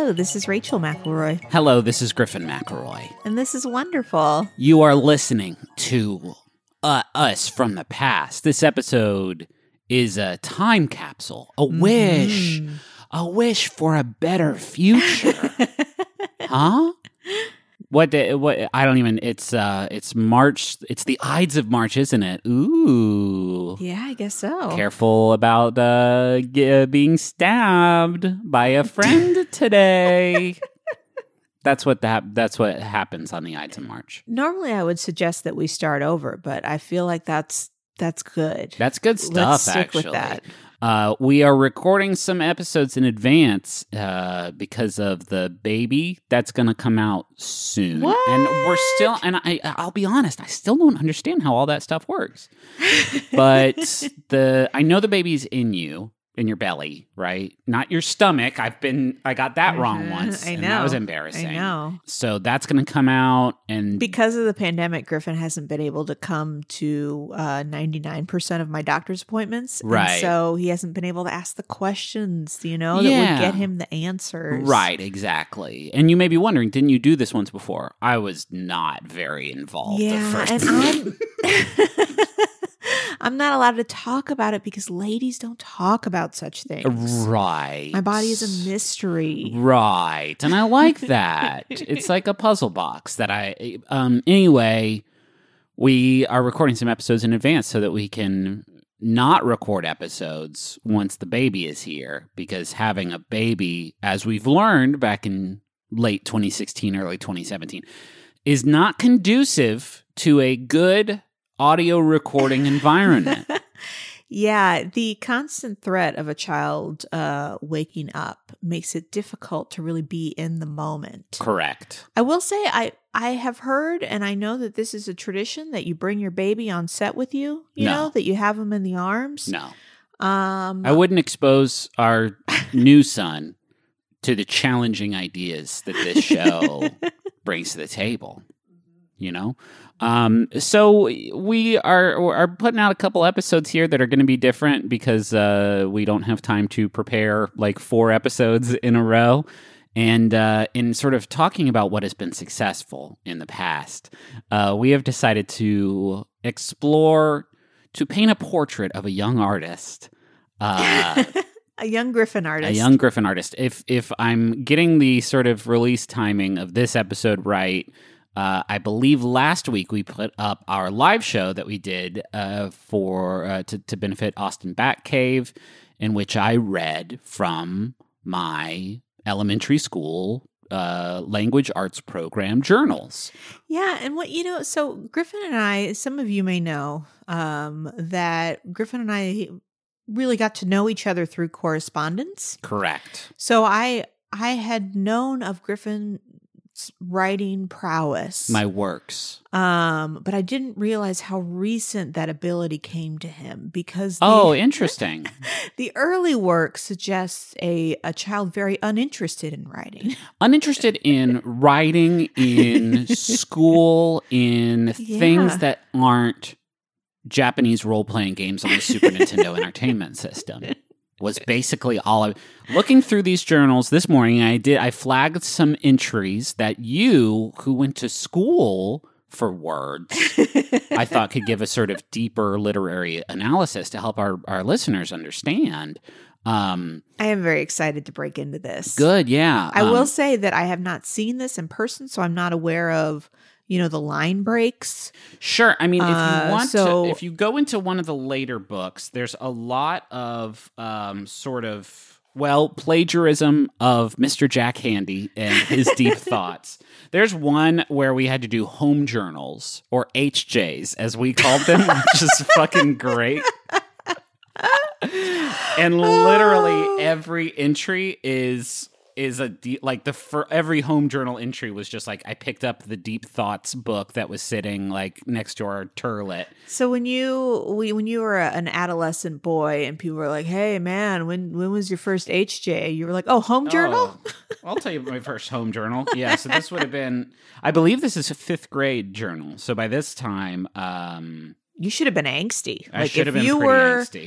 Hello, this is Rachel McElroy. Hello, this is Griffin McElroy. And this is wonderful. You are listening to Us from the Past. This episode is a time capsule, a wish for a better future. Huh? What I don't even, it's March, it's the Ides of March, isn't it? Ooh. Yeah, I guess so. Careful about being stabbed by a friend today. That's what happens on the Ides of March. Normally I would suggest that we start over, but I feel like that's good. That's good stuff. Let's stick actually. with that. We are recording some episodes in advance because of the baby that's going to come out soon. What? And we're still, and I'll be honest, I still don't understand how all that stuff works. But I know the baby's in your belly, right? Not your stomach. I got that wrong once. I know. And that was embarrassing. I know. So that's going to come out. And Because of the pandemic, Griffin hasn't been able to come to 99% of my doctor's appointments. Right. And so he hasn't been able to ask the questions, that Yeah. would get him the answers. Right, exactly. And you may be wondering, didn't you do this once before? I was not very involved at first. And I'm not allowed to talk about it because ladies don't talk about such things. Right. My body is a mystery. Right. And I like that. It's like a puzzle box that anyway, we are recording some episodes in advance so that we can not record episodes once the baby is here, because having a baby, as we've learned back in late 2016, early 2017, is not conducive to a good audio recording environment. Yeah, the constant threat of a child waking up makes it difficult to really be in the moment. Correct. I will say I have heard, and I know that this is a tradition, that you bring your baby on set with you, that you have him in the arms. No. I wouldn't expose our new son to the challenging ideas that this show brings to the table. So we are putting out a couple episodes here that are going to be different because we don't have time to prepare like 4 episodes in a row. And in sort of talking about what has been successful in the past, we have decided to paint a portrait of a young artist. A young Griffin artist. A young Griffin artist. If I'm getting the sort of release timing of this episode right, I believe last week we put up our live show that we did to benefit Austin Batcave, in which I read from my elementary school language arts program journals. Yeah, and so Griffin and I, some of you may know that Griffin and I really got to know each other through correspondence. Correct. So I had known of Griffin's writing prowess, my works, but I didn't realize how recent that ability came to him, because interesting. The early work suggests a child very uninterested in writing, in school, in things that aren't Japanese role-playing games on the Super Nintendo Entertainment System. Was basically all looking through these journals this morning. I flagged some entries that you, who went to school for words, I thought could give a sort of deeper literary analysis to help our listeners understand. I am very excited to break into this. Good, yeah. I will say that I have not seen this in person, so I'm not aware of the line breaks. Sure. I mean, if you want to, if you go into one of the later books, there's a lot of plagiarism of Mr. Jack Handy and his deep thoughts. There's one where we had to do home journals, or HJs, as we called them, which is fucking great. And literally every entry is every home journal entry was just like, I picked up the Deep Thoughts book that was sitting like next to our turlet. So when you were an adolescent boy and people were like, "Hey man, when was your first HJ?" You were like, "Oh, home journal." I'll tell you my first home journal. Yeah, so this would have been, I believe this is a 5th grade journal. So by this time, you should have been angsty. I should have been pretty angsty.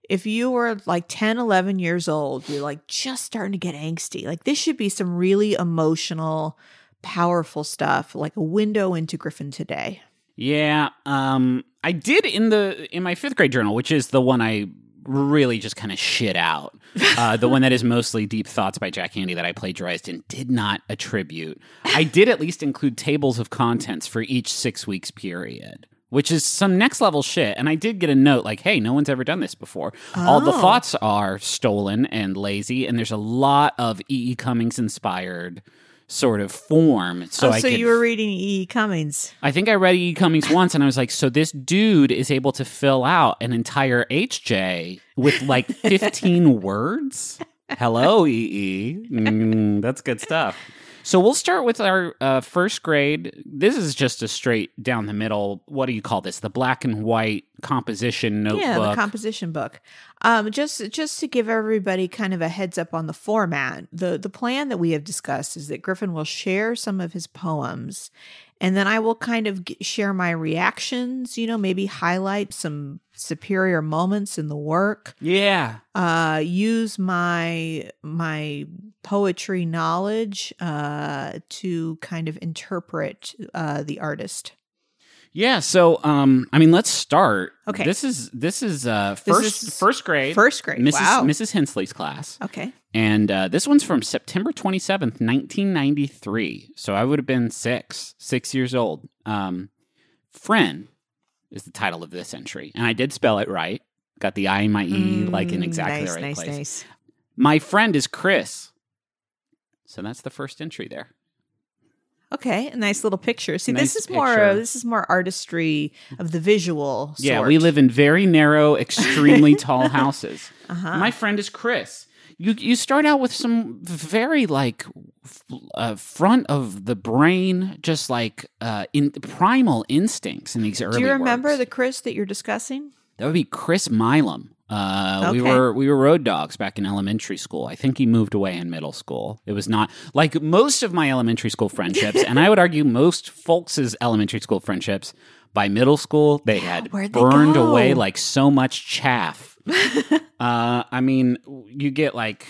if you were like 10, 11 years old, you're like just starting to get angsty. Like this should be some really emotional, powerful stuff, like a window into Griffin today. Yeah, I did in my 5th grade journal, which is the one I really just kind of shit out. The one that is mostly Deep Thoughts by Jack Handey that I plagiarized and did not attribute. I did at least include tables of contents for each 6 weeks period, which is some next level shit. And I did get a note like, hey, no one's ever done this before. All the thoughts are stolen and lazy, and there's a lot of E.E. Cummings inspired sort of form. So you were reading E.E. Cummings. I think I read E.E. Cummings once, and I was like, so this dude is able to fill out an entire HJ with like 15 words? Hello, E.E. That's good stuff. So we'll start with our 1st grade. This is just a straight down the middle. What do you call this? The black and white composition notebook. Yeah, the composition book. Just to give everybody kind of a heads up on the format, the plan that we have discussed is that Griffin will share some of his poems, and then I will kind of share my reactions, maybe highlight some superior moments in the work. Yeah. Use my poetry knowledge to kind of interpret the artist. Yeah, so let's start. Okay. This is first grade. First grade. Mrs. Hensley's class. Okay. And this one's from September 27th, 1993. So I would have been 6 years old. Friend is the title of this entry. And I did spell it right. Got the I and my E like in exactly the right place. Nice. My friend is Chris. So that's the first entry there. Okay, a nice little picture. See, Nice this picture. is more artistry of the visual sort. Yeah, we live in very narrow, extremely tall houses. My friend is Chris. You start out with some very like front of the brain, just like in primal instincts in these early. Do you remember works. the Chris that you're discussing? That would be Chris Milam. Okay. We were road dogs back in elementary school. I think he moved away in middle school. It was not like most of my elementary school friendships, and I would argue most folks' elementary school friendships. By middle school, they had burned away like so much chaff. You get like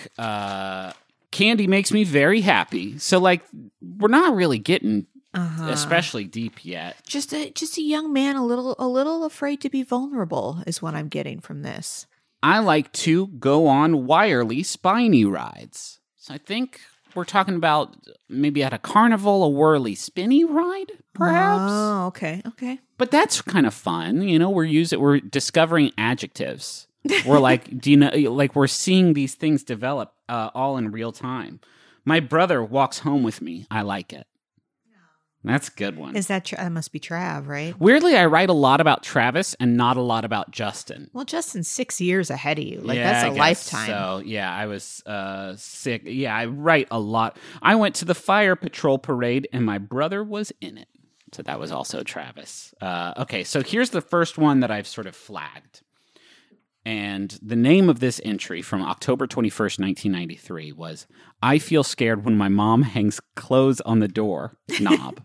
candy makes me very happy. So like we're not really getting especially deep yet. Just a young man, a little afraid to be vulnerable is what I'm getting from this. I like to go on wirely spiny rides. So I think we're talking about maybe at a carnival, a whirly spinny ride, perhaps. Oh, okay. But that's kind of fun. We're discovering adjectives. We're like, we're seeing these things develop all in real time. My brother walks home with me. I like it. That's a good one. Is that that must be Trav, right? Weirdly, I write a lot about Travis and not a lot about Justin. Well, Justin's 6 years ahead of you. Like Yeah, that's I a guess lifetime. So yeah, I was sick. Yeah, I write a lot. I went to the fire patrol parade and my brother was in it. So that was also Travis. Okay, so here's the first one that I've sort of flagged. And the name of this entry from October 21st, 1993 was, I feel scared when my mom hangs clothes on the door knob.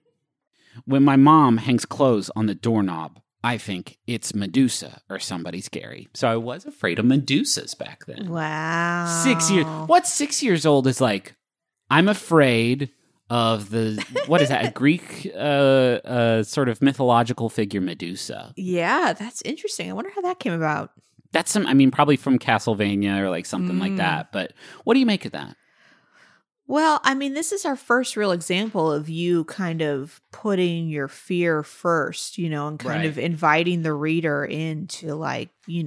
When my mom hangs clothes on the doorknob, I think it's Medusa or somebody scary. So I was afraid of Medusas back then. Wow. 6 years. What 6 years old is like, I'm afraid of what is that, a Greek sort of mythological figure, Medusa. Yeah, that's interesting. I wonder how that came about. That's probably from Castlevania or like something like that. But what do you make of that? Well, this is our first real example of you kind of putting your fear first, and kind of inviting the reader into like,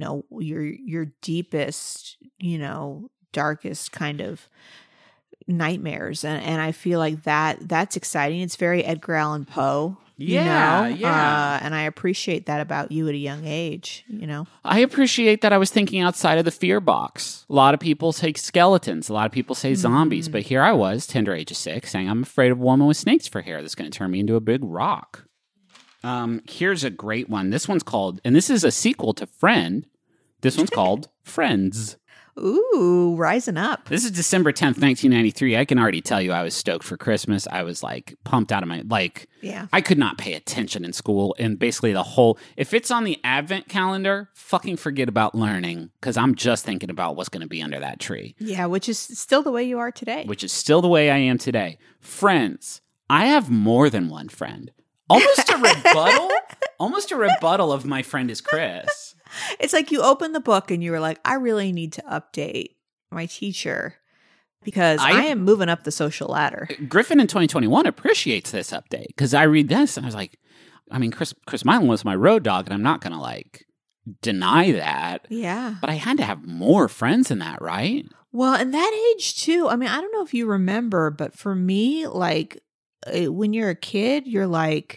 your deepest, darkest kind of nightmares. And I feel like that's exciting. It's very Edgar Allan Poe. Yeah. And I appreciate that about you at a young age, I appreciate that I was thinking outside of the fear box. A lot of people say skeletons. A lot of people say zombies. But here I was, tender age of 6, saying I'm afraid of a woman with snakes for hair that's going to turn me into a big rock. Here's a great one. This one's called, and this is a sequel to Friend. This one's called Friends. Ooh, rising up. This is December 10th, 1993. I can already tell you I was stoked for Christmas. I was like pumped out of my, yeah. I could not pay attention in school. And basically if it's on the Advent calendar, fucking forget about learning because I'm just thinking about what's going to be under that tree. Yeah, which is still the way you are today. Which is still the way I am today. Friends. I have more than one friend. Almost a rebuttal of my friend is Chris. It's like you opened the book and you were like, I really need to update my teacher because I am moving up the social ladder. Griffin in 2021 appreciates this update because I read this and I was like, I mean, Chris Milan was my road dog and I'm not going to like deny that. Yeah. But I had to have more friends than that, right? Well, in that age too, I mean, I don't know if you remember, but for me, like when you're a kid, you're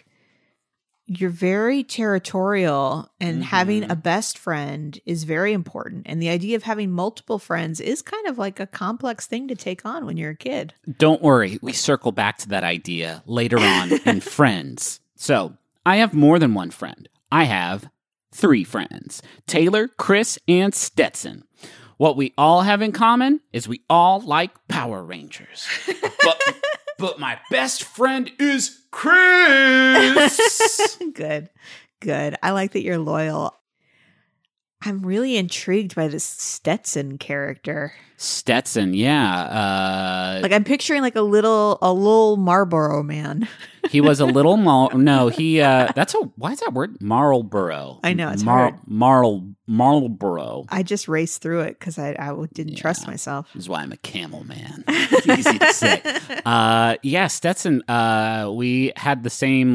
very territorial and having a best friend is very important. And the idea of having multiple friends is kind of like a complex thing to take on when you're a kid. Don't worry. We circle back to that idea later on in Friends. So I have more than one friend. I have 3 friends, Taylor, Chris, and Stetson. What we all have in common is we all like Power Rangers. But my best friend is Chris. Good. I like that you're loyal. I'm really intrigued by this Stetson character. Stetson, yeah. Like I'm picturing like a little Marlboro man. He was a little why is that word? Marlboro. I know, it's hard. Marlboro. I just raced through it because I didn't trust myself. This is why I'm a camel man. It's easy to say. Stetson, we had the same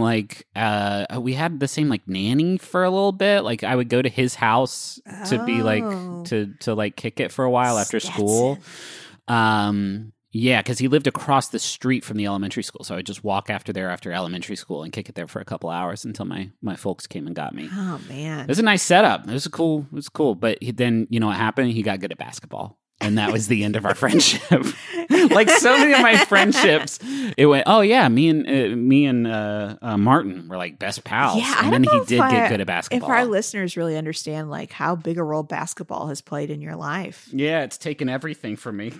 nanny for a little bit. Like I would go to his house to be like to like kick it for a while after school. Yeah, because he lived across the street from the elementary school. So I would just walk after elementary school and kick it there for a couple hours until my folks came and got me. Oh, man. It was a nice setup. It was cool. But then, you know what happened? He got good at basketball. And that was the end of our friendship. Like so many of my friendships, it went, oh yeah, me and Martin were like best pals. Yeah, and then he did get good at basketball. If our listeners really understand like how big a role basketball has played in your life. Yeah, it's taken everything from me.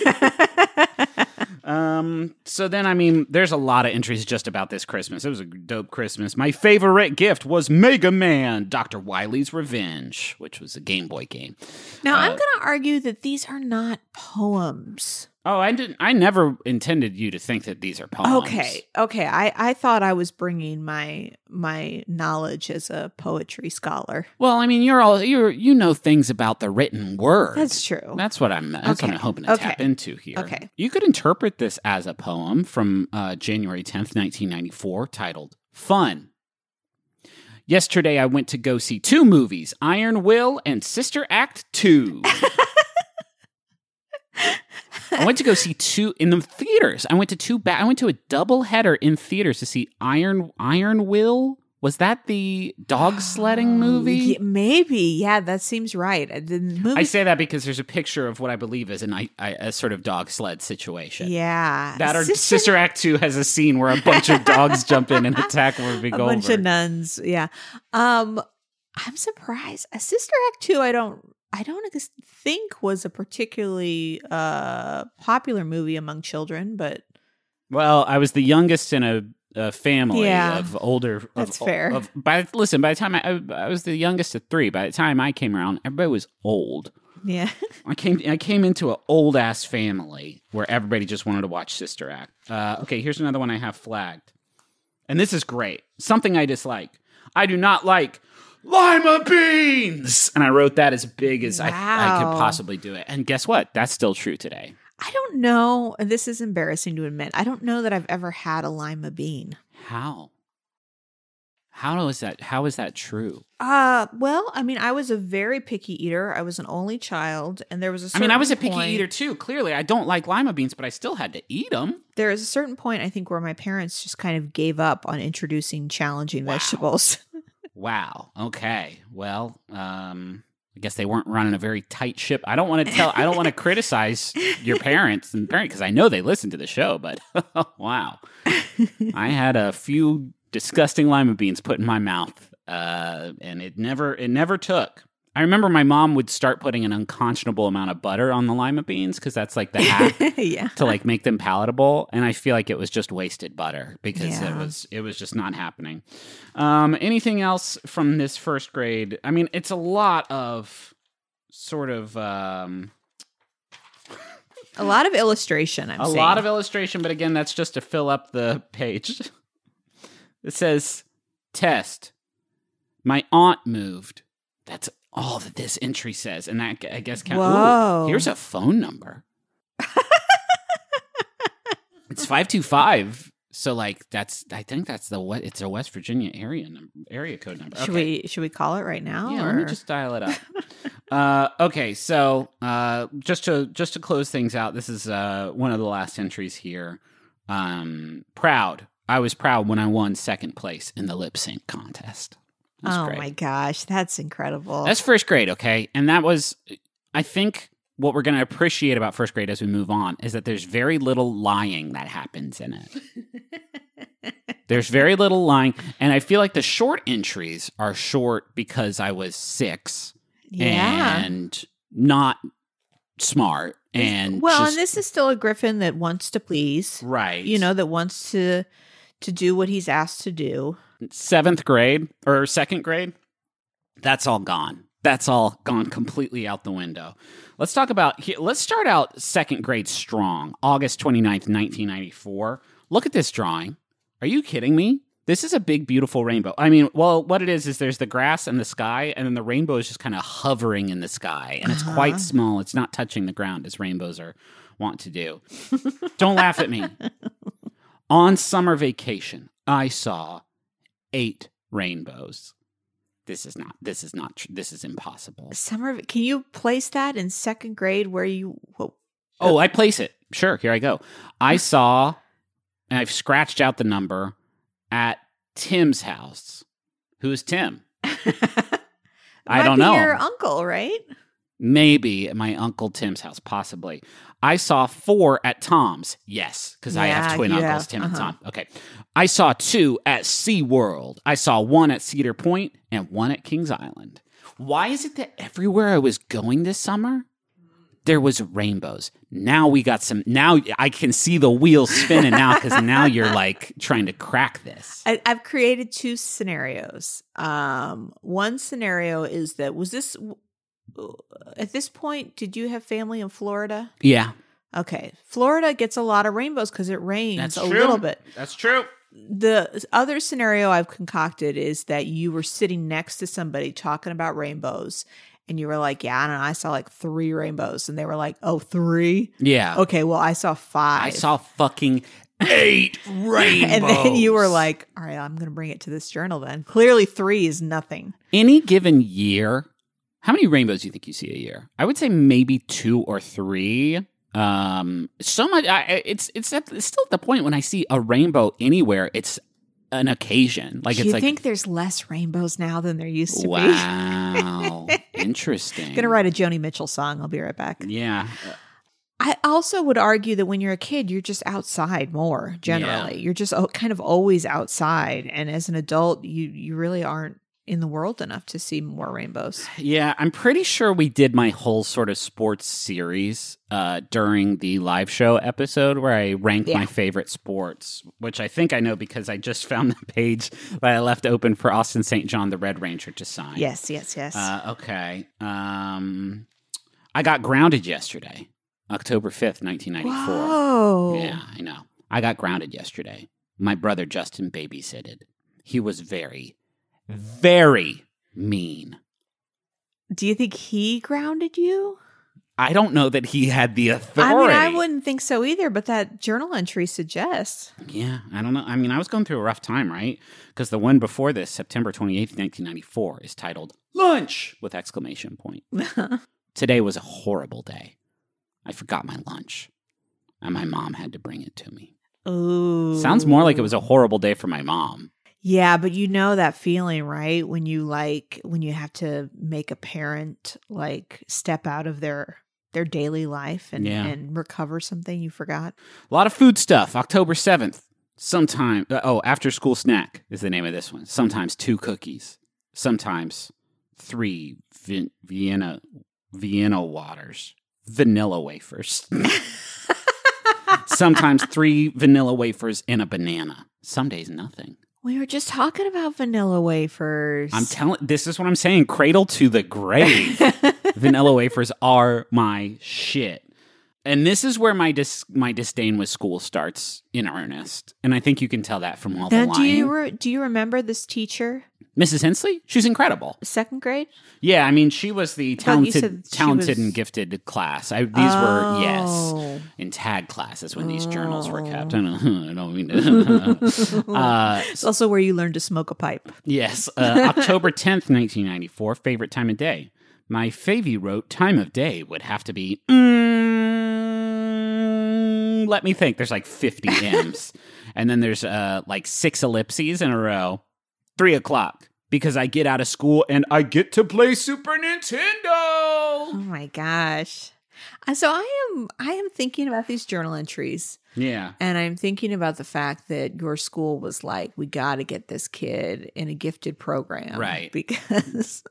So then, I mean, there's a lot of entries just about this Christmas. It was a dope Christmas. My favorite gift was Mega Man, Dr. Wily's Revenge, which was a Game Boy game. Now, I'm going to argue that these are not poems. Oh, I never intended you to think that these are poems. Okay. I thought I was bringing my knowledge as a poetry scholar. Well, I mean, you know things about the written word. That's true. That's what I'm hoping to tap into here. Okay. You could interpret this as a poem from January 10th, 1994, titled "Fun." Yesterday, I went to go see 2 movies: Iron Will and Sister Act 2. I went to go see 2 in the theaters. I went to a double header in theaters to see Iron Will. Was that the dog sledding movie? Yeah, maybe. Yeah, that seems right. I say that because there's a picture of what I believe is a sort of dog sled situation. Yeah. That or Sister Act 2 has a scene where a bunch of dogs jump in and attack Whoopi Goldberg. A bunch of nuns. Yeah. I'm surprised. Sister Act 2, I don't think was a particularly popular movie among children, but well, I was the youngest in a family of older. That's fair. By the time I was the youngest of 3. By the time I came around, everybody was old. Yeah, I came into an old ass family where everybody just wanted to watch Sister Act. Okay, here's another one I have flagged, and this is great. Something I dislike. I do not like lima beans, and I wrote that as big as I could possibly do it. And guess what? That's still true today. I don't know. This is embarrassing to admit. I don't know that I've ever had a lima bean. How? How is that true? Well, I mean, I was a very picky eater. I was an only child, and there was a certain I was a picky eater too. Clearly, I don't like lima beans, but I still had to eat them. There is a certain point, I think, where my parents just kind of gave up on introducing challenging vegetables. Wow. Okay. Well, I guess they weren't running a very tight ship. I don't want to criticize your parents because I know they listen to the show, but wow. I had a few disgusting lima beans put in my mouth, and it never took. I remember my mom would start putting an unconscionable amount of butter on the lima beans because that's like the hack to like make them palatable. And I feel like it was just wasted butter because it was just not happening. Anything else from this first grade? I mean, it's a lot of sort of a lot of illustration. A lot of illustration, but again, that's just to fill up the page. It says, test. My aunt moved. That's all that this entry says. And that, I guess, Whoa. Ooh, here's a phone number. It's 525. So, like, I think that's it's a West Virginia area code number. Okay. Should we call it right now? Yeah, let me just dial it up. Okay, so just to close things out, this is one of the last entries here. Proud. I was proud when I won second place in the lip sync contest. Oh great. My gosh, that's incredible. That's first grade, okay? And that was, I think, what we're going to appreciate about first grade as we move on is that there's very little lying that happens in it. There's very little lying. And I feel like the short entries are short because I was 6 and not smart. And and this is still a Griffin that wants to please. Right. You know, that wants to do what he's asked to do. 7th grade or 2nd grade, that's all gone. That's all gone completely out the window. Let's start out 2nd grade strong. August 29th, 1994. Look at this drawing. Are you kidding me? This is a big, beautiful rainbow. I mean, well, what it is there's the grass and the sky, and then the rainbow is just kind of hovering in the sky. And it's quite small. It's not touching the ground as rainbows are wont to do. Don't laugh at me. On summer vacation, I saw 8 rainbows. This is impossible. Can you place that in 2nd grade where you... Oh, I place it. Sure, here I go. I saw, and I've scratched out the number, at Tim's house. Who is Tim? I don't know. Your uncle, right? Maybe at my Uncle Tim's house, possibly. I saw 4 at Tom's. Yes, because I have twin uncles, Tim and Tom. Okay. I saw 2 at SeaWorld. I saw 1 at Cedar Point and 1 at Kings Island. Why is it that everywhere I was going this summer, there was rainbows? Now I can see the wheels spinning now because now you're like trying to crack this. I've created 2 scenarios. One scenario is that, at this point, did you have family in Florida? Yeah. Okay. Florida gets a lot of rainbows because it rains little bit. That's true. The other scenario I've concocted is that you were sitting next to somebody talking about rainbows, and you were like, yeah, I don't know, I saw like 3 rainbows. And they were like, oh, 3? Yeah. Okay, well, I saw 5. I saw fucking 8 rainbows. And then you were like, all right, I'm going to bring it to this journal then. Clearly 3 is nothing. Any given year, how many rainbows do you think you see a year? I would say maybe 2 or 3. So much. It's still at the point when I see a rainbow anywhere, it's an occasion. Like, do you think there's less rainbows now than there used to be? Wow, interesting. Gonna write a Joni Mitchell song. I'll be right back. Yeah. I also would argue that when you're a kid, you're just outside more. Generally, you're just kind of always outside, and as an adult, you really aren't in the world enough to see more rainbows. Yeah, I'm pretty sure we did my whole sort of sports series during the live show episode where I ranked my favorite sports, which I think I know because I just found the page that I left open for Austin St. John, the Red Ranger, to sign. Yes. Okay. I got grounded yesterday, October 5th, 1994. Whoa. Yeah, I know. I got grounded yesterday. My brother Justin babysitted. He was very mean. Do you think he grounded you? I don't know that he had the authority. I mean, I wouldn't think so either, but that journal entry suggests. Yeah, I don't know. I mean, I was going through a rough time, right? Because the one before this, September 28th, 1994, is titled Lunch! With exclamation point. Today was a horrible day. I forgot my lunch, and my mom had to bring it to me. Ooh. Sounds more like it was a horrible day for my mom. Yeah, but you know that feeling, right? When you have to make a parent step out of their daily life and recover something you forgot. A lot of food stuff. October 7th. After school snack is the name of this one. Sometimes 2 cookies. Sometimes 3 Vienna waters, vanilla wafers. Sometimes 3 vanilla wafers and a banana. Some days nothing. We were just talking about vanilla wafers. This is what I'm saying. Cradle to the grave. Vanilla wafers are my shit. And this is where my disdain with school starts in earnest. And I think you can tell that from all the lying. Do you remember this teacher? Mrs. Hensley? She's incredible. 2nd grade? Yeah, I mean, she was the talented and gifted class. These were, yes, in tag classes when these journals were kept. I don't mean to. It's also where you learned to smoke a pipe. Yes. October 10th, 1994, favorite time of day. My favy wrote time of day would have to be, let me think. There's like 50 M's. And then there's like 6 ellipses in a row. 3 o'clock. Because I get out of school and I get to play Super Nintendo. Oh my gosh. So I am thinking about these journal entries. Yeah. And I'm thinking about the fact that your school was like, we got to get this kid in a gifted program. Right. Because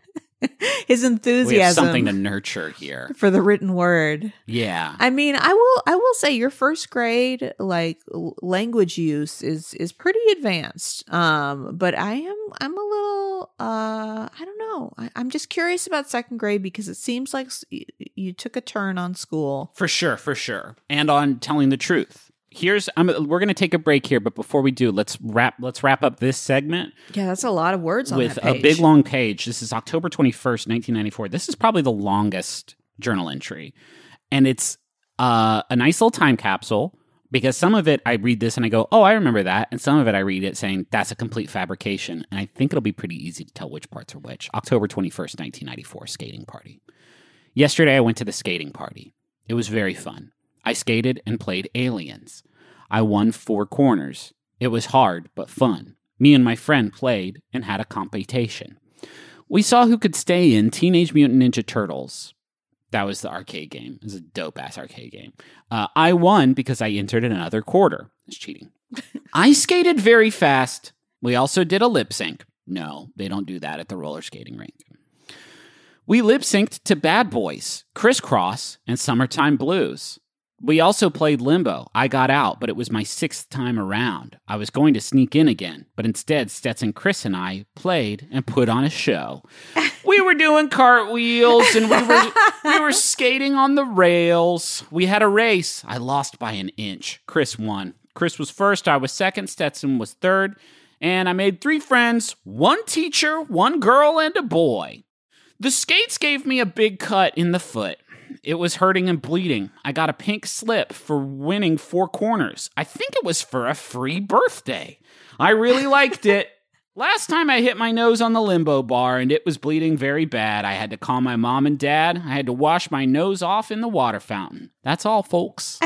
his enthusiasm. We have something to nurture here. For the written word. Yeah. I mean, I will say your 1st grade like language use is pretty advanced. But I'm a little I don't know. I'm just curious about 2nd grade because it seems like you took a turn on school. For sure. And on telling the truth. We're going to take a break here, but before we do, let's wrap up this segment. Yeah, that's a lot of words on with that page. A big long page. This is October 21st, 1994. This is probably the longest journal entry. And it's a nice little time capsule because some of it I read this and I go, oh, I remember that. And some of it I read it saying that's a complete fabrication. And I think it'll be pretty easy to tell which parts are which. October 21st, 1994, skating party. Yesterday I went to the skating party. It was very fun. I skated and played aliens. I won 4 corners. It was hard, but fun. Me and my friend played and had a competition. We saw who could stay in Teenage Mutant Ninja Turtles. That was the arcade game. It was a dope-ass arcade game. I won because I entered another quarter. It's cheating. I skated very fast. We also did a lip sync. No, they don't do that at the roller skating rink. We lip synced to Bad Boys, Crisscross, and Summertime Blues. We also played Limbo. I got out, but it was my 6th time around. I was going to sneak in again, but instead Stetson, Chris, and I played and put on a show. We were doing cartwheels and we were skating on the rails. We had a race. I lost by an inch. Chris won. Chris was first. I was second. Stetson was third. And I made 3 friends, 1 teacher, 1 girl, and a boy. The skates gave me a big cut in the foot. It was hurting and bleeding. I got a pink slip for winning 4 corners. I think it was for a free birthday. I really liked it. Last time I hit my nose on the limbo bar and it was bleeding very bad. I had to call my mom and dad. I had to wash my nose off in the water fountain. That's all, folks.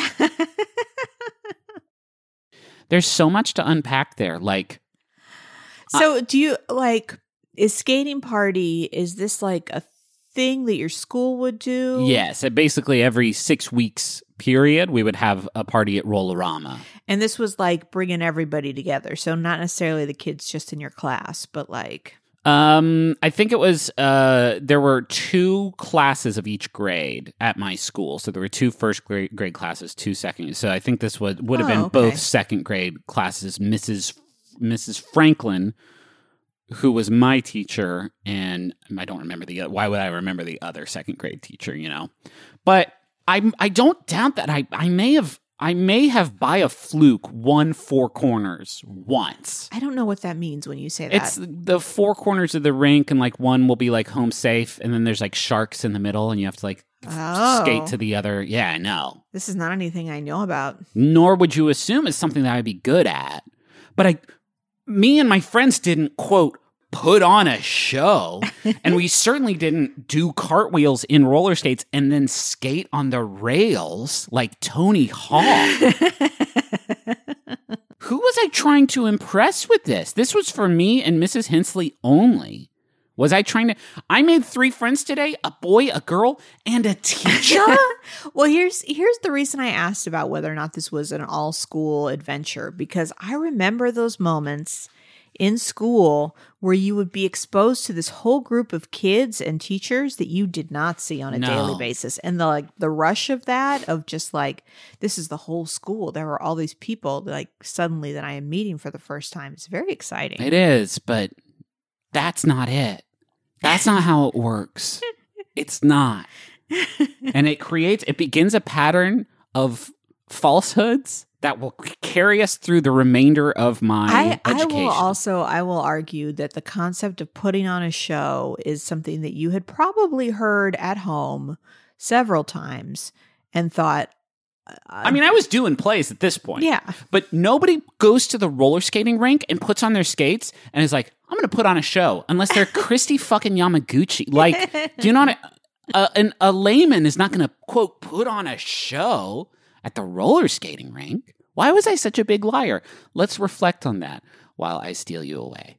There's so much to unpack there. So do you is skating party, is this like a thing that your school would do? Yes. Basically, every 6 weeks period, we would have a party at Roll-A-Rama. And this was like bringing everybody together. So not necessarily the kids just in your class, but like... I think it was, there were 2 classes of each grade at my school. So there were 2 first grade classes, 2 second. So I think this would have been both 2nd grade classes. Mrs. Franklin, who was my teacher, and I don't remember why would I remember the other 2nd grade teacher, But I don't doubt that I may have by a fluke won 4 corners once. I don't know what that means when you say that. It's the 4 corners of the rink, and one will be home safe, and then there's sharks in the middle, and you have to skate to the other. Yeah, I know. This is not anything I know about. Nor would you assume it's something that I'd be good at. But me and my friends didn't, quote, put on a show, and we certainly didn't do cartwheels in roller skates and then skate on the rails like Tony Hawk. Who was I trying to impress with this? This was for me and Mrs. Hensley only. Was I trying to... I made 3 friends today, a boy, a girl, and a teacher? Well, here's the reason I asked about whether or not this was an all-school adventure, because I remember those moments in school where you would be exposed to this whole group of kids and teachers that you did not see on a daily basis. And the rush of that, of just like, this is the whole school. There are all these people like suddenly that I am meeting for the first time. It's very exciting. It is, but that's not it. That's not how it works. It's not. And it begins a pattern of falsehoods that will carry us through the remainder of my education. I will argue that the concept of putting on a show is something that you had probably heard at home several times and thought, I mean, I was doing plays at this point. Yeah. But nobody goes to the roller skating rink and puts on their skates and is like, I'm going to put on a show, unless they're Christy fucking Yamaguchi. Like, do you know what a layman is not going to, quote, put on a show at the roller skating rink? Why was I such a big liar? Let's reflect on that while I steal you away.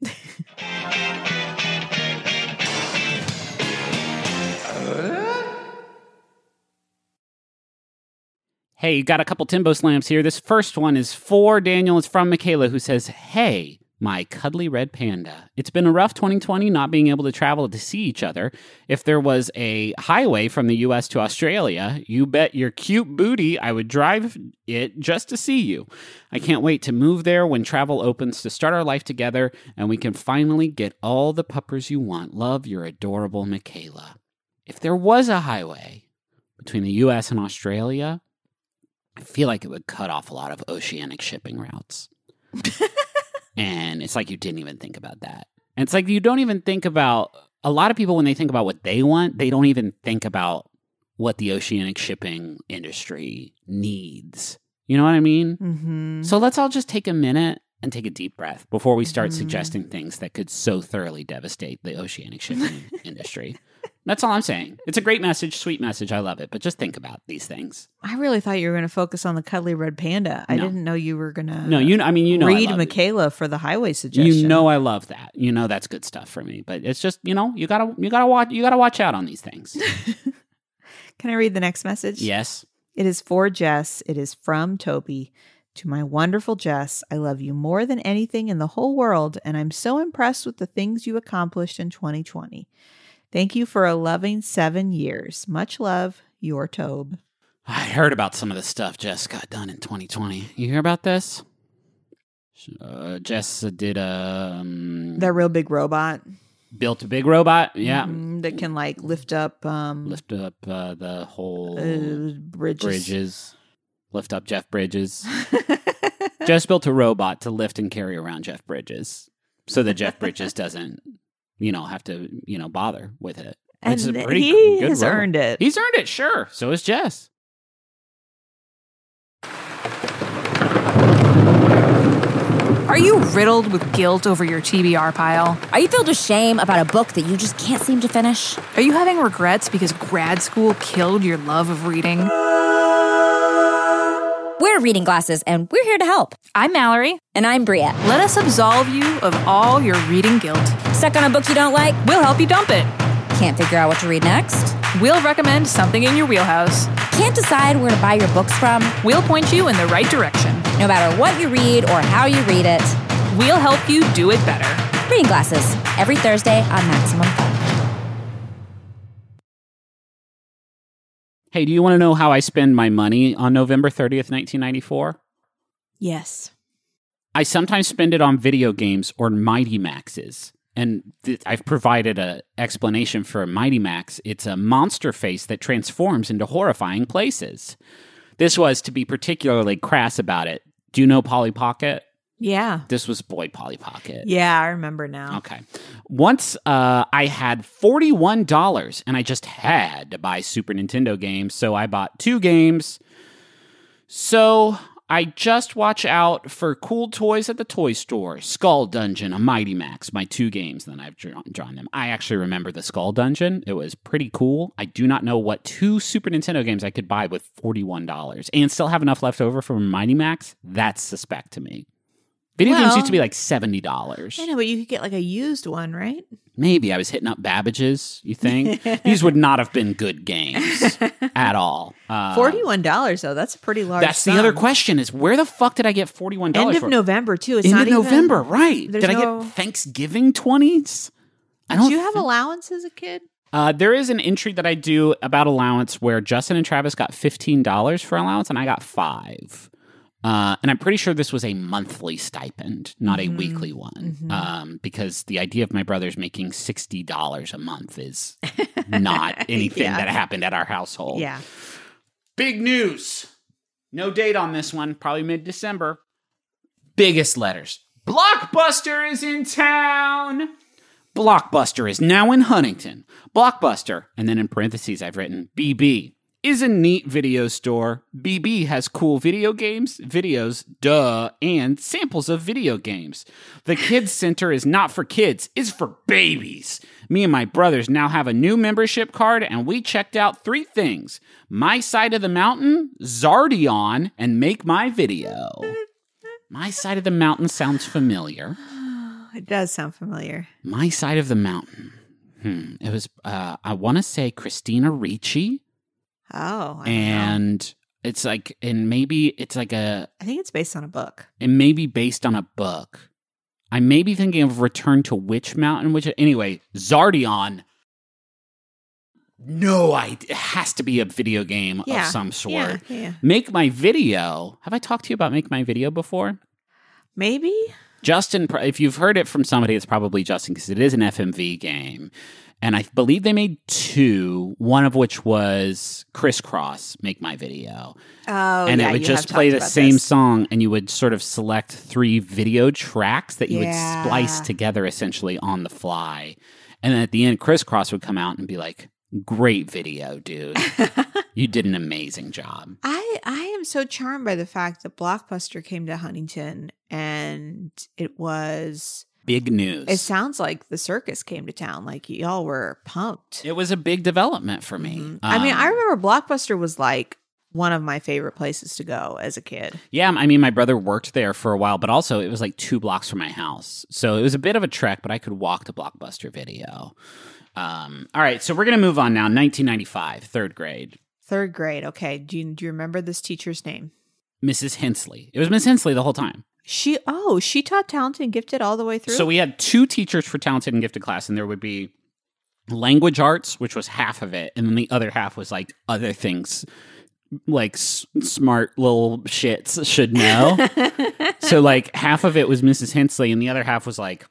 Hey, got a couple Timbo Slams here. This first one is for Daniel. It's from Michaela, who says, hey, my cuddly red panda. It's been a rough 2020 not being able to travel to see each other. If there was a highway from the U.S. to Australia, you bet your cute booty I would drive it just to see you. I can't wait to move there when travel opens to start our life together and we can finally get all the puppers you want. Love, your adorable Michaela. If there was a highway between the U.S. and Australia, I feel like it would cut off a lot of oceanic shipping routes. And it's like you didn't even think about that. And it's like you don't even think about, a lot of people when they think about what they want, they don't even think about what the oceanic shipping industry needs. You know what I mean? Mm-hmm. So let's all just take a minute and take a deep breath before we start suggesting things that could so thoroughly devastate the oceanic shipping industry. That's all I'm saying. It's a great message, sweet message. I love it. But just think about these things. I really thought you were going to focus on the cuddly red panda. I didn't know you were going to. No, read Michaela for the highway suggestion. You know, I love that. You know, that's good stuff for me. But it's just, you gotta watch out on these things. Can I read the next message? Yes. It is for Jess. It is from Toby. To my wonderful Jess, I love you more than anything in the whole world, and I'm so impressed with the things you accomplished in 2020. Thank you for a loving 7 years. Much love, your Tobe. I heard about some of the stuff Jess got done in 2020. You hear about this? Jess did that real big robot. Built a big robot, yeah. That can like lift up the whole bridges. Lift up Jeff Bridges. Jess built a robot to lift and carry around Jeff Bridges so that Jeff Bridges doesn't, have to, bother with it. And it's a he good has robot. earned it. He's earned it, sure. So has Jess. Are you riddled with guilt over your TBR pile? Are you filled with shame about a book that you just can't seem to finish? Are you having regrets because grad school killed your love of reading? We're Reading Glasses, and we're here to help. I'm Mallory. And I'm Bria. Let us absolve you of all your reading guilt. Stuck on a book you don't like? We'll help you dump it. Can't figure out what to read next? We'll recommend something in your wheelhouse. Can't decide where to buy your books from? We'll point you in the right direction. No matter what you read or how you read it, we'll help you do it better. Reading Glasses, every Thursday on Maximum Fun. Hey, do you want to know how I spend my money on November 30th, 1994? Yes. I sometimes spend it on video games or Mighty Maxes. And I've provided an explanation for a Mighty Max. It's a monster face that transforms into horrifying places. This was, to be particularly crass about it, do you know Polly Pocket? Yeah. This was Boy Polly Pocket. Yeah, I remember now. Okay. Once I had $41 and I just had to buy Super Nintendo games, so I bought 2 games. So I just watch out for cool toys at the toy store. Skull Dungeon, a Mighty Max, my 2 games, then I've drawn them. I actually remember the Skull Dungeon. It was pretty cool. I do not know what 2 Super Nintendo games I could buy with $41 and still have enough left over for Mighty Max. That's suspect to me. Video games used to be like $70. I know, but you could get like a used one, right? Maybe I was hitting up Babbage's, you think? These would not have been good games at all. $41, though. That's a pretty large That's sum. the other question is, where the fuck did I get $41 End of for? November, too. It's End not of even, November, right. Did I no- get Thanksgiving 20s? Did you have allowance as a kid? There is an entry that I do about allowance where Justin and Travis got $15 for allowance, and I got $5. And I'm pretty sure this was a monthly stipend, not a weekly one, because the idea of my brothers making $60 a month is not anything that happened at our household. Yeah. Big news. No date on this one, probably mid-December. Biggest letters. Blockbuster is in town. Blockbuster is now in Huntington. Blockbuster, and then in parentheses I've written BB, is a neat video store. BB has cool video games, videos, and samples of video games. The Kids Center is not for kids, it's for babies. Me and my brothers now have a new membership card, and we checked out 3 things. My Side of the Mountain, Zardion, and Make My Video. My Side of the Mountain sounds familiar. It does sound familiar. My Side of the Mountain. It was, I want to say Christina Ricci. Oh, I don't know. And it's like, and maybe it's like I think it's based on a book. it may be based on a book. I may be thinking of Return to Witch Mountain, anyway, Zardion. No, it has to be a video game of some sort. Yeah. Make My Video. Have I talked to you about Make My Video before? Maybe? Justin, if you've heard it from somebody, it's probably Justin, because it is an FMV game. And I believe they made 2, one of which was Crisscross, Make My Video. Oh, And yeah, it would you just have play talked the about same this. song, and you would sort of select 3 video tracks that you would Yeah. splice together essentially on the fly. And then at the end, Crisscross would come out and be like, great video, dude. You did an amazing job. I am so charmed by the fact that Blockbuster came to Huntington and it was... Big news. It sounds like the circus came to town. Like y'all were pumped. It was a big development for me. I mean, I remember Blockbuster was like one of my favorite places to go as a kid. Yeah, I mean, my brother worked there for a while, but also it was like 2 blocks from my house. So it was a bit of a trek, but I could walk to Blockbuster Video. All right, so we're going to move on now. 1995, 3rd grade. 3rd grade. Okay. Do you remember this teacher's name? Mrs. Hensley. It was Miss Hensley the whole time. She taught Talented and Gifted all the way through? So we had 2 teachers for Talented and Gifted class, and there would be language arts, which was half of it, and then the other half was like other things like smart little shits should know. So like half of it was Mrs. Hensley, and the other half was like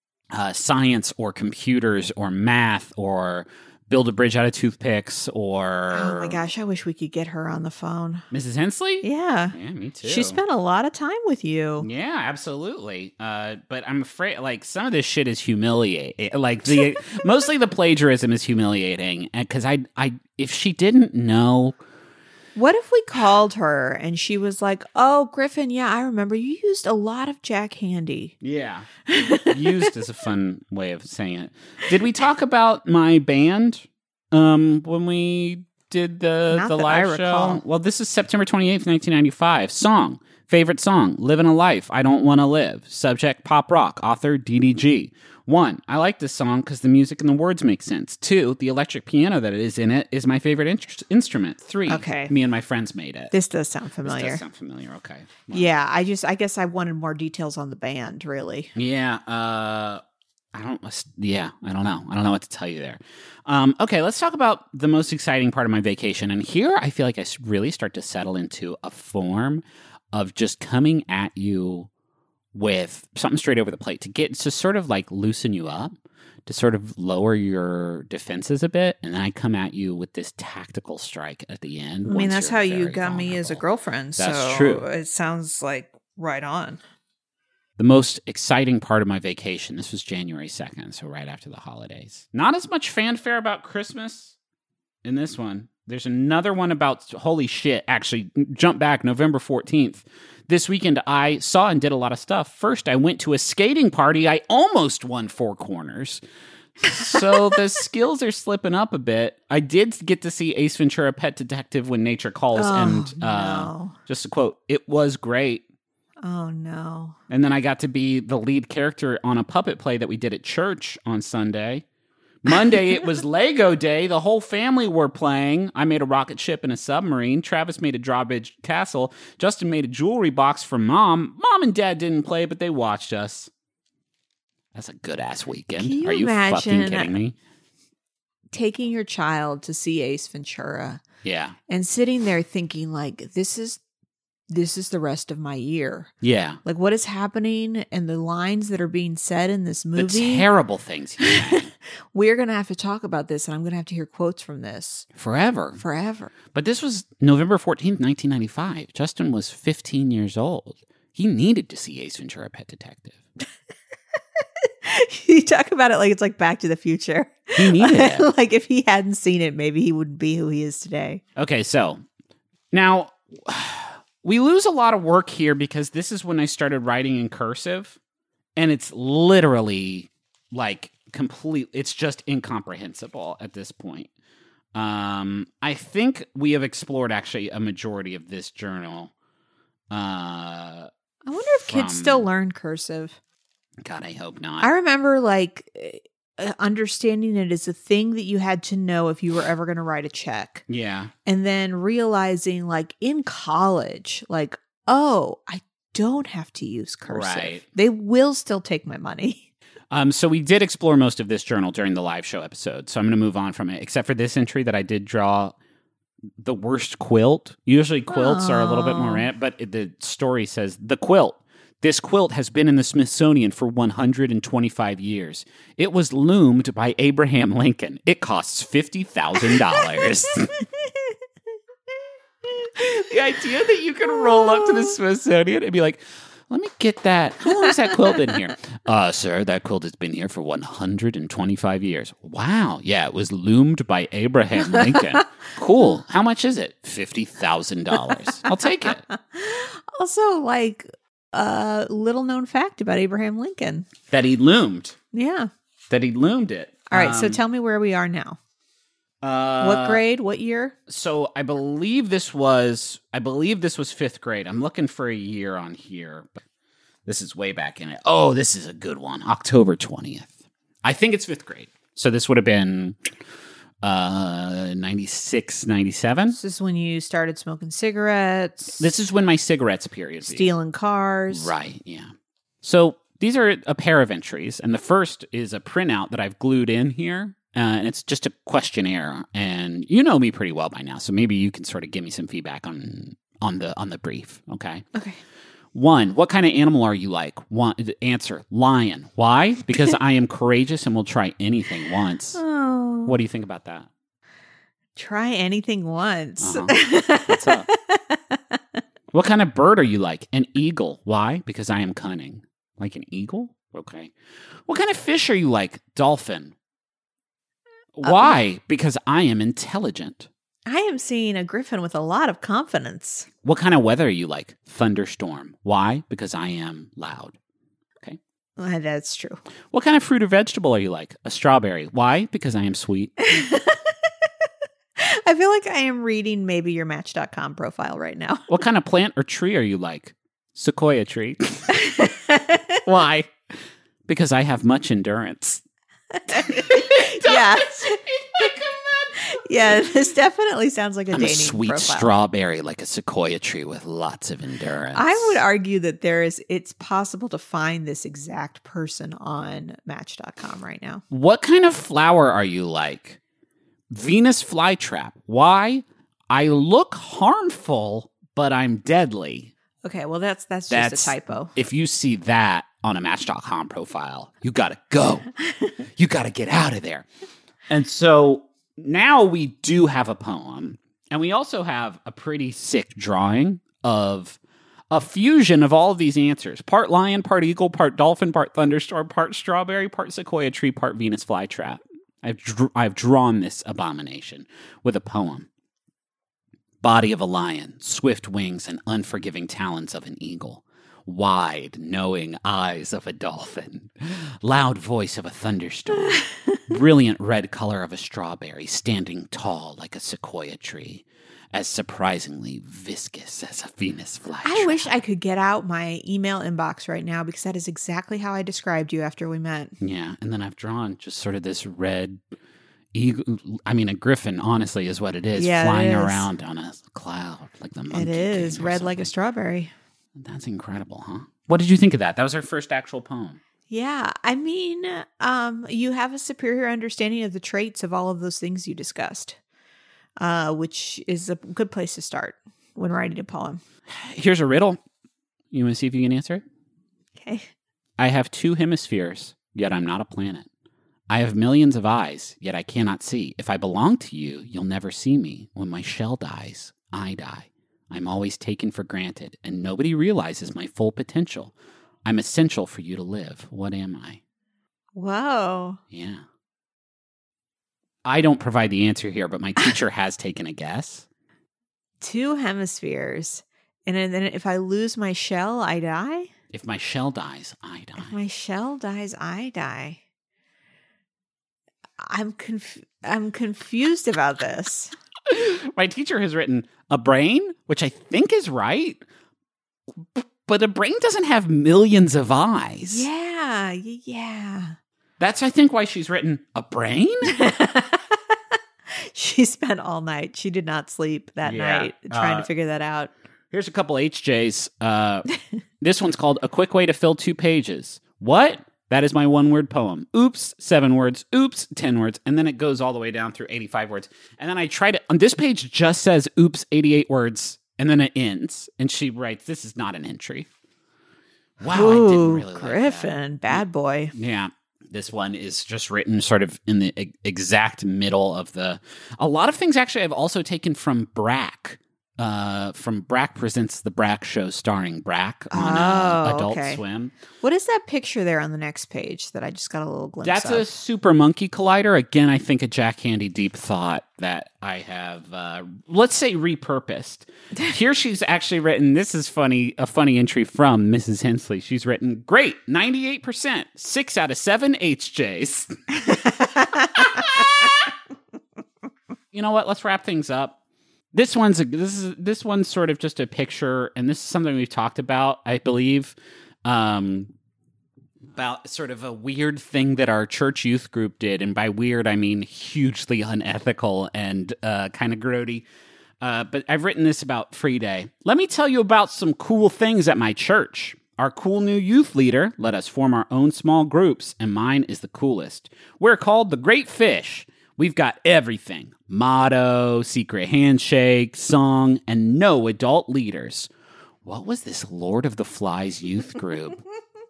science or computers or math or build a bridge out of toothpicks or... Oh my gosh, I wish we could get her on the phone. Mrs. Hensley? Yeah. Yeah, me too. She spent a lot of time with you. Yeah, absolutely. But I'm afraid, like, some of this shit is humiliating. Like, mostly the plagiarism is humiliating. Because if she didn't know... What if we called her and she was like, "Oh, Griffin, yeah, I remember you used a lot of Jack Handy." Yeah. Used is a fun way of saying it. Did we talk about my band when we did the Not that live I show? recall. Well, this is September 28th, 1995. Song. Favorite song. Living a Life. I Don't Want to Live. Subject. Pop rock. Author. DDG. 1. I like this song because the music and the words make sense. 2. The electric piano that is in it is my favorite instrument. 3. Okay. Me and my friends made it. This does sound This familiar. does sound familiar. Okay. Well, Yeah, I guess I wanted more details on the band, really. Yeah, I don't know. I don't know what to tell you there. Okay, let's talk about the most exciting part of my vacation. And here I feel like I really start to settle into a form of just coming at you with something straight over the plate to sort of like loosen you up, to sort of lower your defenses a bit. And then I come at you with this tactical strike at the end. I mean, once that's you're how you very got me as a vulnerable. girlfriend. That's so true. It sounds like right on. The most exciting part of my vacation, this was January 2nd, so right after the holidays. Not as much fanfare about Christmas in this one. There's another one about, holy shit, actually, jump back, November 14th. This weekend, I saw and did a lot of stuff. First, I went to a skating party. I almost won 4 corners. So the skills are slipping up a bit. I did get to see Ace Ventura: Pet Detective When Nature Calls. Oh, and no. just a quote, it was great. Oh, no. And then I got to be the lead character on a puppet play that we did at church on Sunday. Monday, it was Lego Day. The whole family were playing. I made a rocket ship and a submarine. Travis made a drawbridge castle. Justin made a jewelry box for Mom. Mom and Dad didn't play, but they watched us. That's a good-ass weekend. Can you Are you fucking kidding me? Taking your child to see Ace Ventura. Yeah. And sitting there thinking, like, this is the rest of my year. Yeah. Like, what is happening and the lines that are being said in this movie. The terrible things he said. We're going to have to talk about this, and I'm going to have to hear quotes from this. Forever. But this was November 14th, 1995. Justin was 15 years old. He needed to see Ace Ventura: Pet Detective. You talk about it like it's like Back to the Future. He needed it. Like, if he hadn't seen it, maybe he wouldn't be who he is today. Okay, so now we lose a lot of work here because this is when I started writing in cursive, and it's literally like it's just incomprehensible at this point. I think we have explored actually a majority of this journal. I wonder if kids still learn cursive. God, I hope not. I remember like understanding it as a thing that you had to know if you were ever going to write a check. Yeah. And then realizing like in college, like, oh, I don't have to use cursive. Right. They will still take my money. So we did explore most of this journal during the live show episode. So I'm going to move on from it, except for this entry that I did draw the worst quilt. Usually quilts are a little bit more rant, but the story says the quilt. This quilt has been in the Smithsonian for 125 years. It was loomed by Abraham Lincoln. It costs $50,000. The idea that you can roll up to the Smithsonian and be like, let me get that. How long has that quilt been here? Sir, that quilt has been here for 125 years. Wow. Yeah, it was loomed by Abraham Lincoln. Cool. How much is it? $50,000. I'll take it. Also, like, little known fact about Abraham Lincoln. That he loomed. Yeah. That he loomed it. All right. So tell me where we are now. What grade? What year? So I believe this was fifth grade. I'm looking for a year on here, but this is way back in it. Oh, this is a good one. October 20th. I think it's fifth grade. So this would have been 96, 97. This is when you started smoking cigarettes. This is when my cigarettes period. Stealing cars. Right, yeah. So these are a pair of entries, and the first is a printout that I've glued in here. And it's just a questionnaire, and you know me pretty well by now, so maybe you can sort of give me some feedback on the brief. Okay. Okay. 1, what kind of animal are you like? Answer: lion. Why? Because I am courageous and will try anything once. Oh. What do you think about that? Try anything once. What's up? What kind of bird are you like? An eagle. Why? Because I am cunning. Like an eagle? Okay. What kind of fish are you like? Dolphin. Why? Because I am intelligent. I am seeing a griffin with a lot of confidence. What kind of weather are you like? Thunderstorm. Why? Because I am loud. Okay. That's true. What kind of fruit or vegetable are you like? A strawberry. Why? Because I am sweet. I feel like I am reading maybe your Match.com profile right now. What kind of plant or tree are you like? Sequoia tree. Why? Because I have much endurance. Yeah. Yeah, this definitely sounds like a I'm dating a sweet profile. strawberry, like a sequoia tree with lots of endurance. I would argue that it's possible to find this exact person on Match.com right now. What kind of flower are you like? Venus flytrap. Why? I look harmful, but I'm deadly. Okay, well that's just a typo. If you see that on a Match.com profile, you gotta go. You gotta get out of there. And so now we do have a poem, and we also have a pretty sick drawing of a fusion of all of these answers. Part lion, part eagle, part dolphin, part thunderstorm, part strawberry, part sequoia tree, part Venus flytrap. I've drawn this abomination with a poem. Body of a lion, swift wings and unforgiving talons of an eagle. Wide, knowing eyes of a dolphin. Loud voice of a thunderstorm. Brilliant red color of a strawberry, standing tall like a sequoia tree. as surprisingly viscous as a Venus flytrap. I wish I could get out my email inbox right now because that is exactly how I described you after we met. Yeah, and then I've drawn just sort of this red eagle. I mean, a griffin, honestly, is what it is, flying around on a cloud like the Monkey It is King or red something. like a strawberry. That's incredible, huh? What did you think of that? That was our first actual poem. Yeah, I mean, you have a superior understanding of the traits of all of those things you discussed, which is a good place to start when writing a poem. Here's a riddle. You want to see if you can answer it? Okay. I have 2 hemispheres, yet I'm not a planet. I have millions of eyes, yet I cannot see. If I belong to you, you'll never see me. When my shell dies, I die. I'm always taken for granted, and nobody realizes my full potential. I'm essential for you to live. What am I? Whoa. Yeah. I don't provide the answer here, but my teacher has taken a guess. 2 hemispheres. And then if I lose my shell, I die? If my shell dies, I die. If my shell dies, I die. I'm confused about this. My teacher has written a brain, which I think is right, but a brain doesn't have millions of eyes. Yeah. That's, I think, why she's written a brain. She spent all night. She did not sleep that night trying to figure that out. Here's a couple HJs. This one's called A Quick Way to Fill 2 Pages. What? That is my 1-word poem. Oops, 7 words. Oops, 10 words. And then it goes all the way down through 85 words. And then I tried it. On this page just says, oops, 88 words. And then it ends. And she writes, this is not an entry. Wow, Ooh, I didn't really Griffin, like that. bad boy. Yeah. This one is just written sort of in the exact middle of the... A lot of things, actually, I've also taken from Brack. From Brack Presents the Brack Show starring Brack on Adult Swim. What is that picture there on the next page that I just got a little glimpse That's of? a Super Monkey Collider. Again, I think a Jack Handy deep thought that I have, let's say, repurposed. Here she's actually written, this is funny, a funny entry from Mrs. Hensley. She's written, great, 98%, 6 out of 7 HJs. You know what? Let's wrap things up. This one's sort of just a picture, and this is something we've talked about, I believe, about sort of a weird thing that our church youth group did, and by weird I mean hugely unethical and kind of grody. But I've written this about Free Day. Let me tell you about some cool things at my church. Our cool new youth leader let us form our own small groups, and mine is the coolest. We're called the Great Fish. We've got everything. Motto, secret handshake, song, and no adult leaders. What was this Lord of the Flies youth group?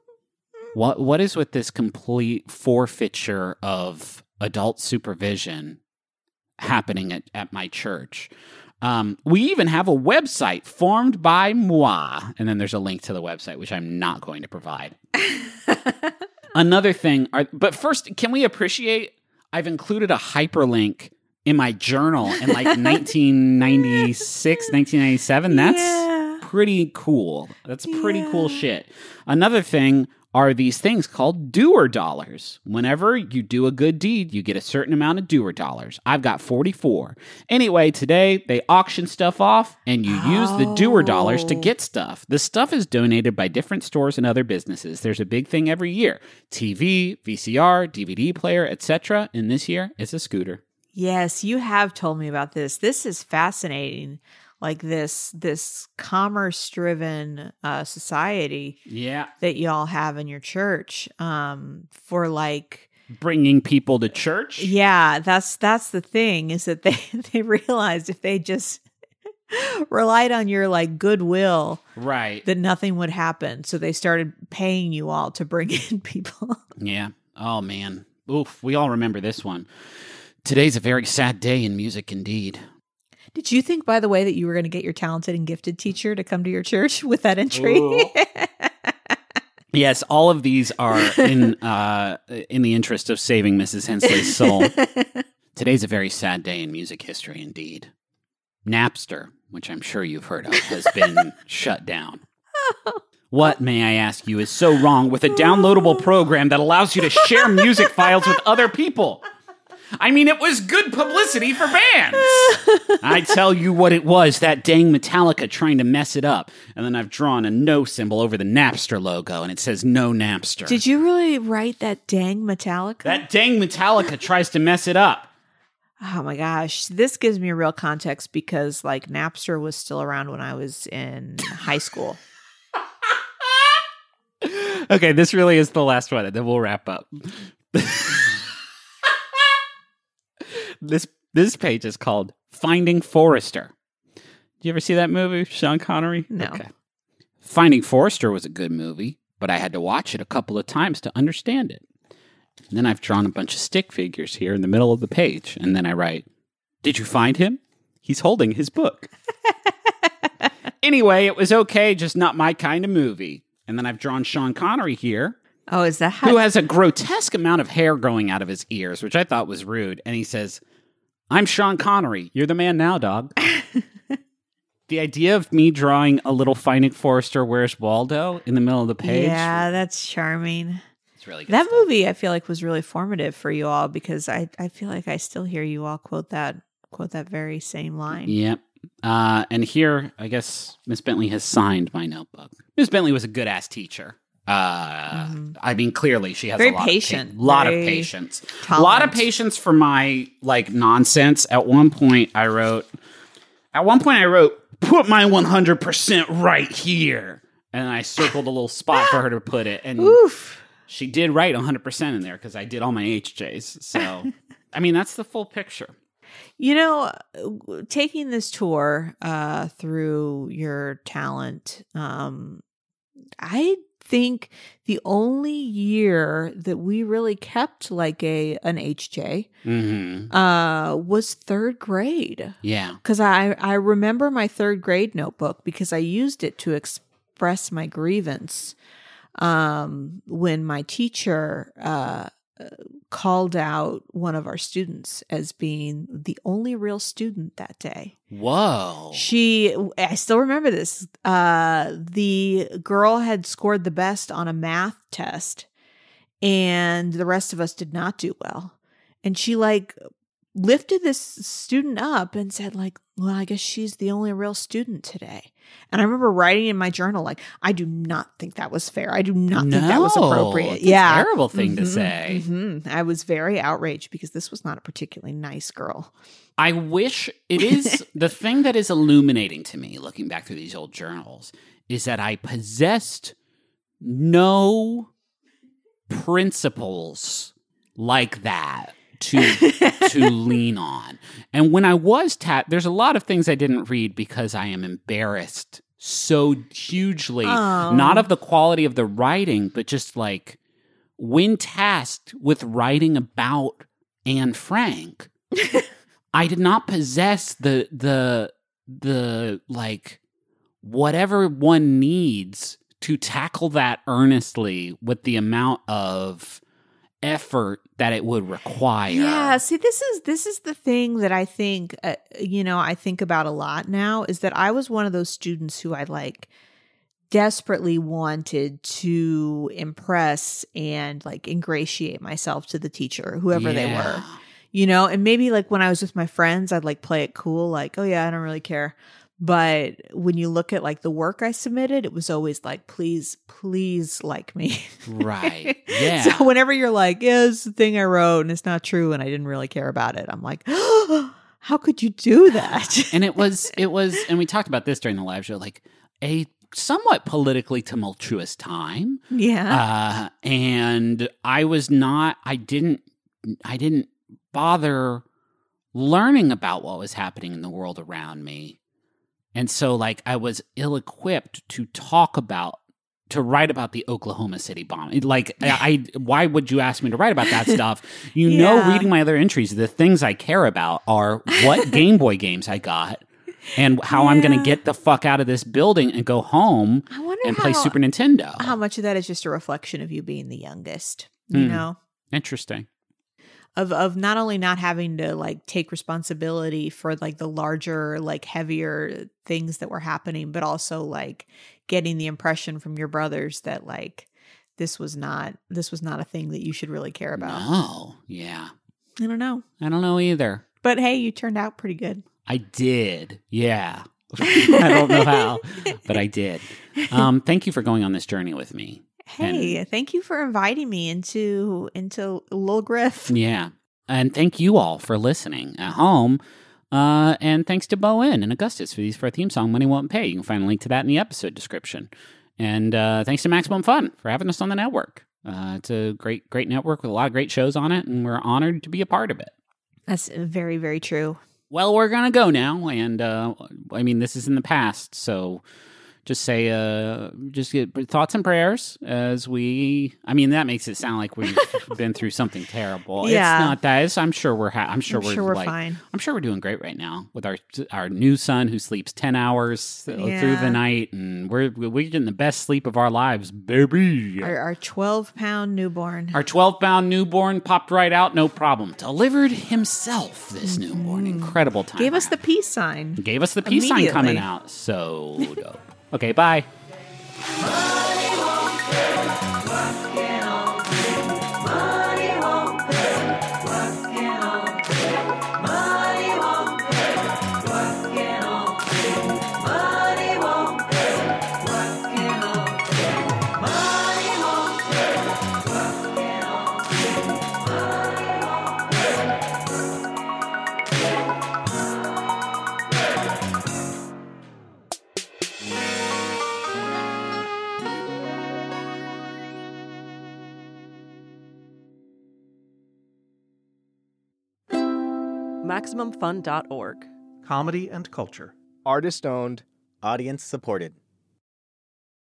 What is with this complete forfeiture of adult supervision happening at my church? We even have a website formed by moi. And then there's a link to the website, which I'm not going to provide. Another thing, but first, can we appreciate... I've included a hyperlink in my journal in like 1996, 1997. That's pretty cool. That's pretty cool shit. Another thing are these things called doer dollars. Whenever you do a good deed, you get a certain amount of doer dollars. I've got 44. Anyway, today they auction stuff off and you use the doer dollars to get stuff. The stuff is donated by different stores and other businesses. There's a big thing every year. TV, VCR, DVD player, etc. And this year, it's a scooter. Yes, you have told me about this. This is fascinating. Like this commerce-driven society that y'all have in your church for like bringing people to church. Yeah, that's the thing is that they realized if they just relied on your like goodwill, right, that nothing would happen. So they started paying you all to bring in people. Yeah. Oh man. Oof. We all remember this one. Today's a very sad day in music indeed. Did you think, by the way, that you were going to get your talented and gifted teacher to come to your church with that entry? Yes, all of these are in the interest of saving Mrs. Hensley's soul. Today's a very sad day in music history indeed. Napster, which I'm sure you've heard of, has been shut down. What, may I ask you, is so wrong with a downloadable program that allows you to share music files with other people? I mean, it was good publicity for bands. I tell you what it was, that dang Metallica trying to mess it up. And then I've drawn a no symbol over the Napster logo, and it says no Napster. Did you really write that dang Metallica? That dang Metallica tries to mess it up. Oh my gosh. This gives me real context because like Napster was still around when I was in high school. Okay, this really is the last one, and then we'll wrap up. This page is called Finding Forrester. Did you ever see that movie, Sean Connery? No. Okay. Finding Forrester was a good movie, but I had to watch it a couple of times to understand it. And then I've drawn a bunch of stick figures here in the middle of the page, and then I write, "Did you find him? He's holding his book." Anyway, it was okay, just not my kind of movie. And then I've drawn Sean Connery here. Oh, is that who has a grotesque amount of hair growing out of his ears, which I thought was rude. And he says, "I'm Sean Connery. You're the man now, dog." The idea of me drawing a little Finding Forrester, Where's Waldo in the middle of the page. Yeah, that's charming. It's really good that stuff. movie, I feel like, was really formative for you all because I feel like I still hear you all quote that very same line. Yep. And here, I guess Miss Bentley has signed my notebook. Miss Bentley was a good-ass teacher. I mean, clearly she has very a lot patient, of lot of very patience, tolerant. a lot of patience for my like nonsense. At one point, I wrote, "Put my 100% right here," and I circled a little spot for her to put it, and Oof. she did write 100% in there because I did all my HJs. So, I mean, that's the full picture. You know, taking this tour through your talent, I think the only year that we really kept like an HJ was third grade. Yeah. Because I remember my third grade notebook because I used it to express my grievance when my teacher called out one of our students as being the only real student that day. Whoa. I still remember this. The girl had scored the best on a math test and the rest of us did not do well. And she like lifted this student up and said like, "Well, I guess she's the only real student today." And I remember writing in my journal, like, "I do not think that was fair. I do not think that was appropriate." It's a terrible thing to say. I was very outraged because this was not a particularly nice girl. I wish it is the thing that is illuminating to me looking back through these old journals is that I possessed no principles like that to lean on. And when I was there's a lot of things I didn't read because I am embarrassed so hugely, not of the quality of the writing, but just like when tasked with writing about Anne Frank, I did not possess the like whatever one needs to tackle that earnestly with the amount of effort that it would require. Yeah, see, this is the thing that I think I think about a lot now is that I was one of those students who I like desperately wanted to impress and like ingratiate myself to the teacher, whoever they were. And maybe like when I was with my friends, I'd like play it cool, like, "Oh yeah, I don't really care." But when you look at like the work I submitted, it was always like, please like me. Right. Yeah. So whenever you're like, "Yeah, it's the thing I wrote and it's not true and I didn't really care about it," I'm like, "Oh, how could you do that?" And it was, and we talked about this during the live show, like a somewhat politically tumultuous time. Yeah. And I didn't bother learning about what was happening in the world around me. And so, like, I was ill-equipped to write about the Oklahoma City bombing. Like, why would you ask me to write about that stuff? Reading my other entries, the things I care about are what Game Boy games I got and how I'm going to get the fuck out of this building and go home and play Super Nintendo. How much of that is just a reflection of you being the youngest, you know? Interesting. Of not only not having to like take responsibility for like the larger, like heavier things that were happening, but also like getting the impression from your brothers that like this was not a thing that you should really care about. Oh, yeah. I don't know. I don't know either. But hey, you turned out pretty good. I did. Yeah. I don't know how, but I did. Thank you for going on this journey with me. Hey, thank you for inviting me into Little Griff. Yeah. And thank you all for listening at home. And thanks to Bowen and Augustus for our theme song, Money Won't Pay. You can find a link to that in the episode description. And thanks to Maximum Fun for having us on the network. It's a great network with a lot of great shows on it, and we're honored to be a part of it. That's very, very true. Well, we're going to go now, and I mean, this is in the past, so just say, just get thoughts and prayers as I mean, that makes it sound like we've been through something terrible. Yeah. It's not that. I'm sure we're we're fine. I'm sure we're doing great right now with our new son who sleeps 10 hours through the night, and we're getting the best sleep of our lives, baby. Our 12-pound newborn. Our 12-pound newborn popped right out, no problem. Delivered himself, this newborn. Incredible time. Gave us the peace sign. Gave us the peace sign coming out. So dope. Okay, bye. MaximumFun.org. Comedy and culture. Artist owned. Audience supported.